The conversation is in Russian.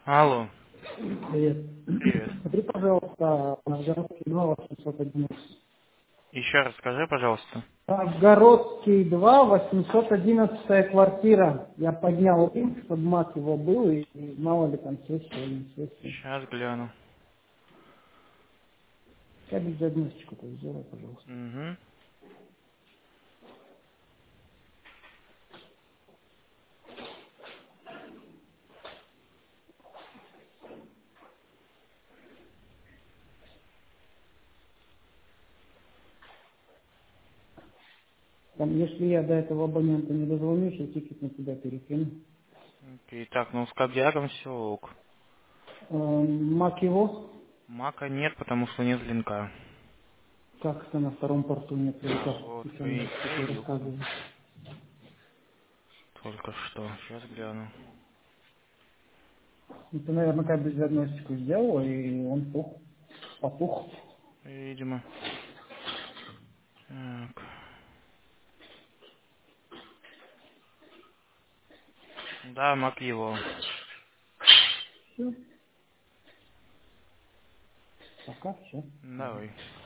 Алло, Привет. привет. Смотри, пожалуйста, Новгородский 2, 811. Еще раз скажи, пожалуйста. Новгородский 2, 811 квартира. Я поднял линк, чтобы мат его был, и мало ли там сессия или не сессия. Сейчас гляну. Кабель диагностику-то сделай, пожалуйста. Угу. Там, если я до этого абонента не дозвонюсь, я тикет на тебя перекину. Окей, так, ну с кабдиагом все ок. Мак его, Мака нет, потому что нет линка. как это на втором порту не прилетал, Вот, ты мне такое видел рассказывал. только что. Сейчас гляну. Ну, ты, наверное, кабель диагностику сделал, и он потух. Видимо. Так. Да, мак его. Все, пока, все. Давай.